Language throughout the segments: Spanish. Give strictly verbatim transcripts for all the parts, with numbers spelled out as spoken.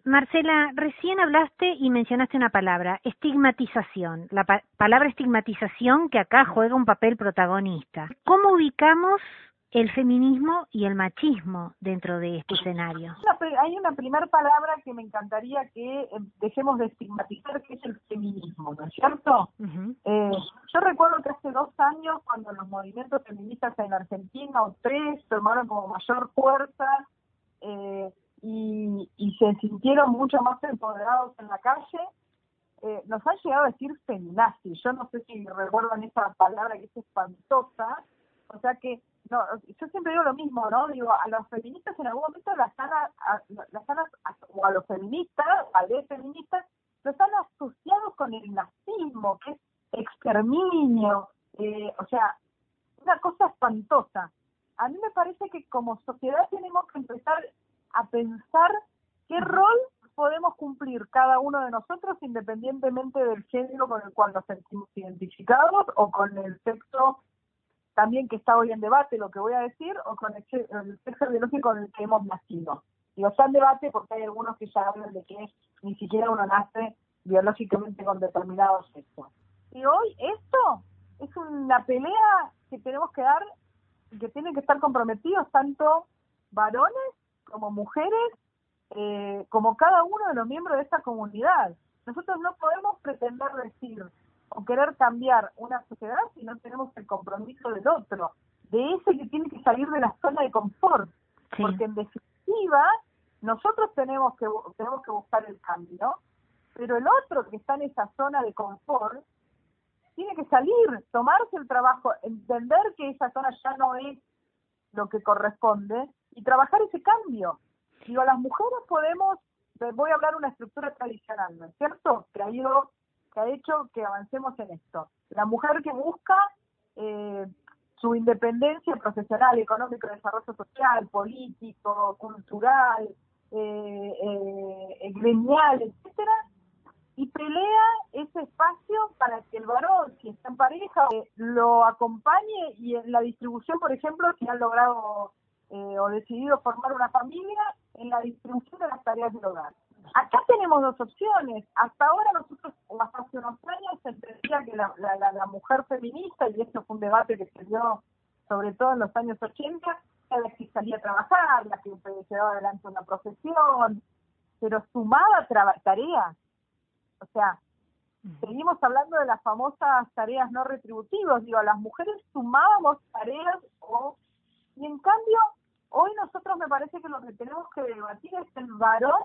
Marcela, recién hablaste y mencionaste una palabra, estigmatización. La pa- palabra estigmatización que acá juega un papel protagonista. ¿Cómo ubicamos el feminismo y el machismo dentro de este escenario? Hay una primera palabra que me encantaría que eh, dejemos de estigmatizar, que es el feminismo, ¿no es cierto? Uh-huh. Eh, yo recuerdo que hace dos años, cuando los movimientos feministas en Argentina, o tres, tomaron como mayor fuerza, eh, y, y se sintieron mucho más empoderados en la calle, eh, nos han llegado a decir feminazis. Yo no sé si recuerdan esa palabra que es espantosa. O sea que, no, yo siempre digo lo mismo, ¿no? Digo, a los feministas en algún momento las han, a, a, las han a, o a los feministas, a los feministas, los han asociado con el nazismo, que es exterminio, eh, o sea, una cosa espantosa. A mí me parece que como sociedad tenemos que empezar a pensar qué rol podemos cumplir cada uno de nosotros independientemente del género con el cual nos sentimos identificados o con el sexo también que está hoy en debate, lo que voy a decir, o con el, el sexo biológico con el que hemos nacido. Digo, está en debate porque hay algunos que ya hablan de que ni siquiera uno nace biológicamente con determinado sexo. Y hoy esto es una pelea que tenemos que dar, que tienen que estar comprometidos tanto varones como mujeres, eh, como cada uno de los miembros de esta comunidad. Nosotros no podemos pretender decir o querer cambiar una sociedad si no tenemos el compromiso del otro, de ese que tiene que salir de la zona de confort, sí. Porque en definitiva nosotros tenemos que tenemos que buscar el cambio, pero el otro que está en esa zona de confort tiene que salir, tomarse el trabajo, entender que esa zona ya no es lo que corresponde y trabajar ese cambio. Digo, las mujeres podemos, voy a hablar de una estructura tradicional, ¿no es cierto? Que ha ido, que ha hecho que avancemos en esto. La mujer que busca eh, su independencia profesional, económica, desarrollo social, político, cultural, eh, eh, gremial, etcétera, y pelea ese espacio para que el varón, si está en pareja, eh, lo acompañe y en la distribución, por ejemplo, si han logrado eh, o decidido formar una familia, en la distribución de las tareas del hogar. Acá tenemos dos opciones. Hasta ahora nosotros, o hasta hace unos años, se entendía que la, la, la, la mujer feminista, y esto fue un debate que se dio sobre todo en los años ochenta, era la que salía a trabajar, la que llevaba adelante una profesión, pero sumaba tra- tareas. O sea, seguimos hablando de las famosas tareas no retributivas. Digo, las mujeres sumábamos tareas o, y en cambio, hoy nosotros me parece que lo que tenemos que debatir es el varón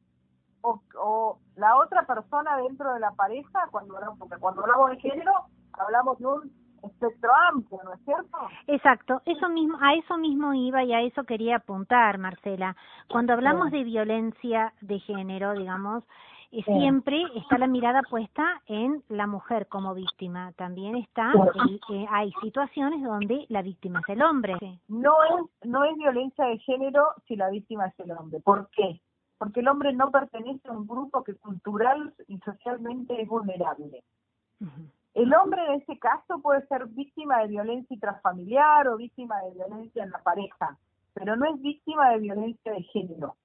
o, o la otra persona dentro de la pareja, cuando hablamos, porque cuando hablamos de género, hablamos de un espectro amplio, ¿no es cierto? Exacto, eso mismo, a eso mismo iba y a eso quería apuntar, Marcela. Cuando hablamos sí. de violencia de género, digamos, eh, sí. siempre está la mirada puesta en la mujer como víctima. También está, el, eh, hay situaciones donde la víctima es el hombre. Sí. No es, no es violencia de género si la víctima es el hombre. ¿Por qué? Porque el hombre no pertenece a un grupo que cultural y socialmente es vulnerable. Uh-huh. El hombre en ese caso puede ser víctima de violencia intrafamiliar o víctima de violencia en la pareja, pero no es víctima de violencia de género.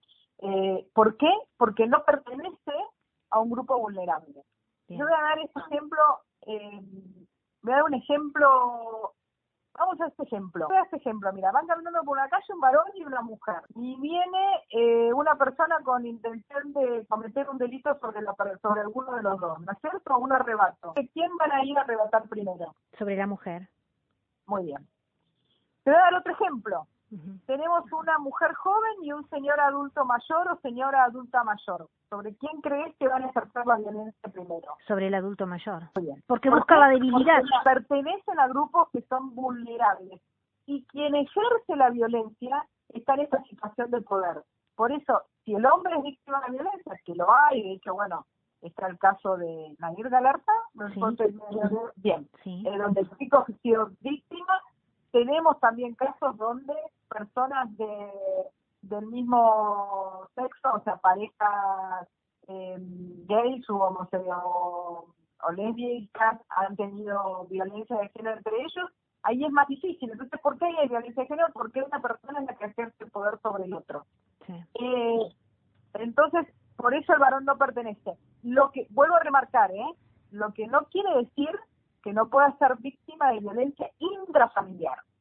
Eh, ¿Por qué? Porque no pertenece a un grupo vulnerable. Bien. Yo voy a dar este ejemplo, eh, voy a dar un ejemplo, vamos a este ejemplo. Voy a este ejemplo, mira, van caminando por una calle un varón y una mujer, y viene eh, una persona con intención de cometer un delito sobre, la, sobre alguno de los dos, ¿no es cierto? Un arrebato. ¿Quién van a ir a arrebatar primero? Sobre la mujer. Muy bien. Te voy a dar otro ejemplo. Uh-huh. Tenemos una mujer joven y un señor adulto mayor o señora adulta mayor. ¿Sobre quién crees que van a ejercer la violencia primero? Sobre el adulto mayor. Muy bien. Porque ¿Por busca qué? la debilidad. Porque pertenecen a grupos que son vulnerables. Y quien ejerce la violencia está en esta situación de poder. Por eso, si el hombre es víctima de la violencia, que lo hay, de hecho, bueno, está el caso de Nair Galarza, sí. Entonces, bien, sí. eh, donde el chico ha sido víctima. Tenemos también casos donde personas de del mismo sexo, o sea, parejas eh, gays o homosexuales o, o lésbicas, han tenido violencia de género entre ellos. Ahí es más difícil. Entonces, ¿por qué hay violencia de género? Porque una persona es la que ejerce el poder sobre el otro. Sí. Eh, Entonces, por eso el varón no pertenece. Lo que, vuelvo a remarcar, ¿eh? Lo que no quiere decir que no pueda ser víctima de violencia intrafamiliar.